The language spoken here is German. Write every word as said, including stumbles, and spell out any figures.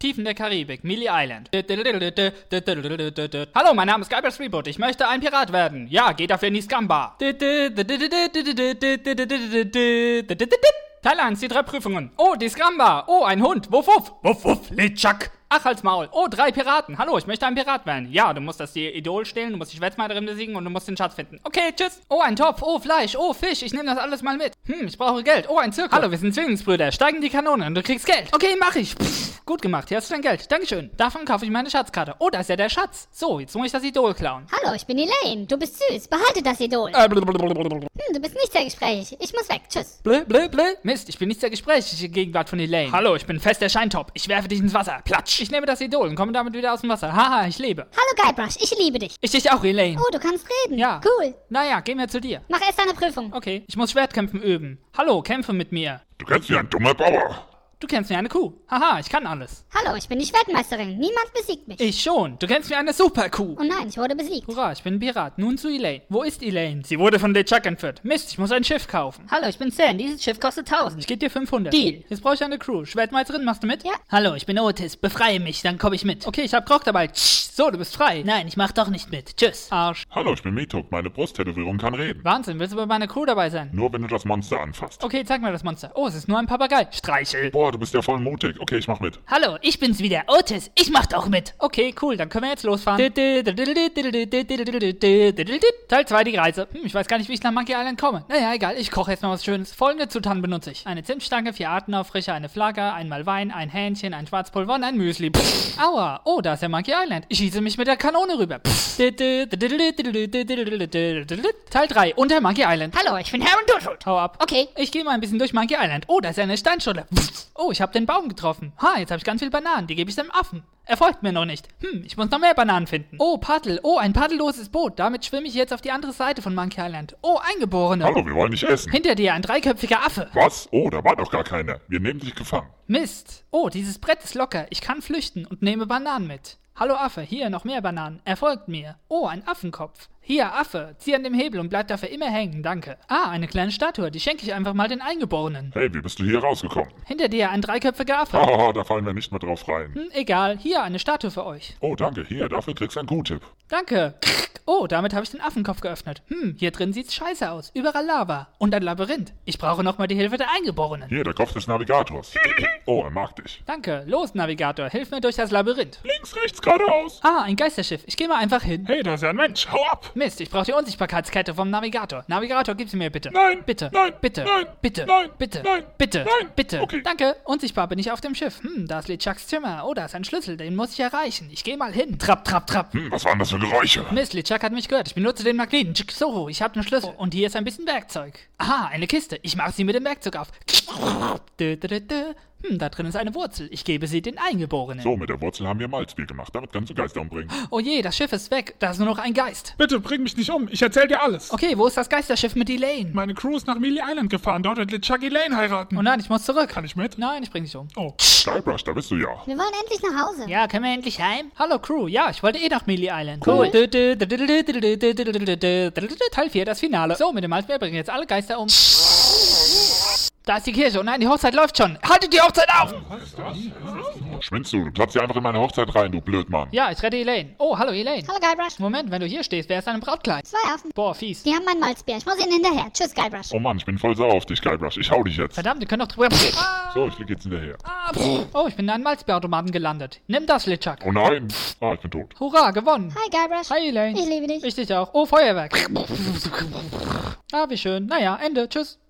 Tiefen der Karibik, Mealy Island. Hallo, mein Name ist Guybrush Threepwood. Ich möchte ein Pirat werden. Ja, geht dafür in die Scum-Bar. Teil eins, die drei Prüfungen. Oh, die Scum-Bar. Oh, ein Hund. Wuff, wuff. Wuff, wuff, Litschak. Ach, halt's Maul. Oh, drei Piraten. Hallo, ich möchte ein Pirat werden. Ja, du musst das Idol stehlen, du musst die Schwätzmeisterin besiegen und du musst den Schatz finden. Okay, tschüss. Oh, ein Topf. Oh, Fleisch. Oh, Fisch. Ich nehme das alles mal mit. Hm, ich brauche Geld. Oh, ein Zirkel. Hallo, wir sind Zwillingsbrüder. Steigen die Kanone und du kriegst Geld. Okay, mach ich. Pff, gut gemacht. Hier hast du dein Geld. Dankeschön. Davon kaufe ich meine Schatzkarte. Oh, da ist ja der Schatz. So, jetzt muss ich das Idol klauen. Hallo, ich bin Elaine. Du bist süß. Behalte das Idol. Äh, blablabla. Hm, du bist nicht sehr gesprächig. Ich muss weg. Tschüss. Blö, blö, blö. Mist, ich bin nicht sehr gesprächig in Gegenwart von Elaine. Hallo, ich bin fest der Scheintop. Ich werfe dich ins Wasser. Platsch. Ich nehme das Idol und komme damit wieder aus dem Wasser. Haha, ich lebe. Hallo Guybrush, ich liebe dich. Ich dich auch, Elaine. Oh, du kannst reden. Ja. Cool. Naja, gehen wir zu dir. Mach erst deine Prüfung. Okay, ich muss Schwertkämpfen üben. Hallo, kämpfe mit mir. Du kennst wie ein dummer Bauer. Du kennst wie eine Kuh. Haha, ich kann alles. Hallo, ich bin die Schwertmeisterin. Niemand besiegt mich. Ich schon. Du kennst wie eine Superkuh. Oh nein, ich wurde besiegt. Hurra, ich bin ein Pirat. Nun zu Elaine. Wo ist Elaine? Sie wurde von LeChuck entführt. Mist, ich muss ein Schiff kaufen. Hallo, ich bin Sam. Dieses Schiff kostet tausend. Ich gebe dir fünfhundert. Deal. Jetzt brauche ich eine Crew. Schwertmeisterin, machst du mit? Ja. Hallo, ich bin Otis. Befreie mich, dann komme ich mit. Okay, ich hab Krog dabei. So, du bist frei. Nein, ich mach doch nicht mit. Tschüss. Arsch. Hallo, ich bin Metuk. Meine Brusttätowierung kann reden. Wahnsinn, willst du bei meiner Crew dabei sein? Nur wenn du das Monster anfasst. Okay, zeig mir das Monster. Oh, es ist nur ein Papagei. Streichel. Boah, du bist ja voll mutig. Okay, ich mach mit. Hallo, ich bin's wieder. Otis. Ich mach doch mit. Okay, cool, dann können wir jetzt losfahren. Teil zwei, die Reise. Hm, ich weiß gar nicht, wie ich nach Monkey Island komme. Naja, egal, ich koche jetzt mal was Schönes. Folgende Zutaten benutze ich. Eine Zimtstange, vier Artenaufricher, eine Flagge, einmal Wein, ein Hähnchen, ein Schwarzpulver und ein Müsli. Pff, aua, oh, da ist ja Monkey Island. Ich schieße mich mit der Kanone rüber. Pff. Teil drei, unter Monkey Island. Hallo, ich bin Harold Dutschuld. Hau ab. Okay. Ich gehe mal ein bisschen durch Monkey Island. Oh, da ist ja eine Steinschule. Oh, ich habe den Baum getroffen. Ha, jetzt habe ich ganz viele Bananen. Die gebe ich dem Affen. Er folgt mir noch nicht. Hm, ich muss noch mehr Bananen finden. Oh, Paddel. Oh, ein paddelloses Boot. Damit schwimme ich jetzt auf die andere Seite von Monkey Island. Oh, Eingeborene. Hallo, wir wollen dich essen. Hinter dir ein dreiköpfiger Affe. Was? Oh, da war doch gar keiner. Wir nehmen dich gefangen. Mist. Oh, dieses Brett ist locker. Ich kann flüchten und nehme Bananen mit. Hallo Affe, hier noch mehr Bananen. Er folgt mir. Oh, ein Affenkopf. Hier, Affe, zieh an dem Hebel und bleib dafür immer hängen, danke. Ah, eine kleine Statue, die schenke ich einfach mal den Eingeborenen. Hey, wie bist du hier rausgekommen? Hinter dir ein dreiköpfiger Affe. Hahaha, da fallen wir nicht mehr drauf rein. Hm, egal, hier eine Statue für euch. Oh, danke, hier, dafür kriegst du einen Q-Tipp. Danke. Oh, damit habe ich den Affenkopf geöffnet. Hm, hier drin sieht's scheiße aus. Überall Lava. Und ein Labyrinth. Ich brauche nochmal die Hilfe der Eingeborenen. Hier, der Kopf des Navigators. Oh, er mag dich. Danke. Los, Navigator, hilf mir durch das Labyrinth. Links, rechts, geradeaus. Ah, ein Geisterschiff. Ich gehe mal einfach hin. Hey, da ist ja ein Mensch. Hau ab. Mist, ich brauche die Unsichtbarkeitskette vom Navigator. Navigator, gib sie mir bitte. Nein. Bitte. Nein. Bitte. Nein. Bitte. Nein. Bitte. Nein. Bitte. Nein. Bitte. Okay. Danke. Unsichtbar bin ich auf dem Schiff. Hm, da ist LeChucks Zimmer. Oh, da ist ein Schlüssel. Den muss ich erreichen. Ich gehe mal hin. Trapp, trapp, trapp. Hm, was waren das für Geräusche? Mist, LeChuck hat mich gehört. Ich benutze den Magneten. So, ich habe den Schlüssel. Und hier ist ein bisschen Werkzeug. Aha, eine Kiste. Ich mache sie mit dem Werkzeug auf. Dö, dö, dö, dö. Hm, da drin ist eine Wurzel. Ich gebe sie den Eingeborenen. So, mit der Wurzel haben wir Malzbier gemacht. Damit kannst du Geister umbringen. Oh je, das Schiff ist weg. Da ist nur noch ein Geist. Bitte, bring mich nicht um. Ich erzähl dir alles. Okay, wo ist das Geisterschiff mit Elaine? Meine Crew ist nach Mealy Island gefahren. Dort wird LeChuck Elaine heiraten. Oh nein, ich muss zurück. Kann ich mit? Nein, ich bring dich um. Oh. Guybrush, da bist du ja. Wir wollen endlich nach Hause. Ja, können wir endlich heim? Hallo Crew, ja, ich wollte eh nach Mealy Island. Cool. Teil vier, das Finale. So, mit dem Malzbier bringen jetzt alle Geister um. Da ist die Kirche. Oh nein, die Hochzeit läuft schon. Haltet die Hochzeit auf! Schwimmst du? Du platzt hier einfach in meine Hochzeit rein, du Blödmann. Ja, ich rette Elaine. Oh, hallo Elaine. Hallo Guybrush. Moment, wenn du hier stehst, wer ist dein Brautkleid? Zwei Affen. Boah, fies. Die haben mein Malzbier. Ich muss ihnen hinterher. Tschüss, Guybrush. Oh Mann, ich bin voll sauer auf dich, Guybrush. Ich hau dich jetzt. Verdammt, ihr könnt doch drüber... Ah, So, ich flieg jetzt hinterher. ah, oh, ich bin in einem Malzbierautomaten gelandet. Nimm das, LeChuck. Oh nein. Ah, ich bin tot. Hurra, gewonnen. Hi, Guybrush. Hi Elaine. Ich liebe dich. Ich dich auch. Oh, Feuerwerk. Ah, wie schön. Naja, Ende. Tschüss.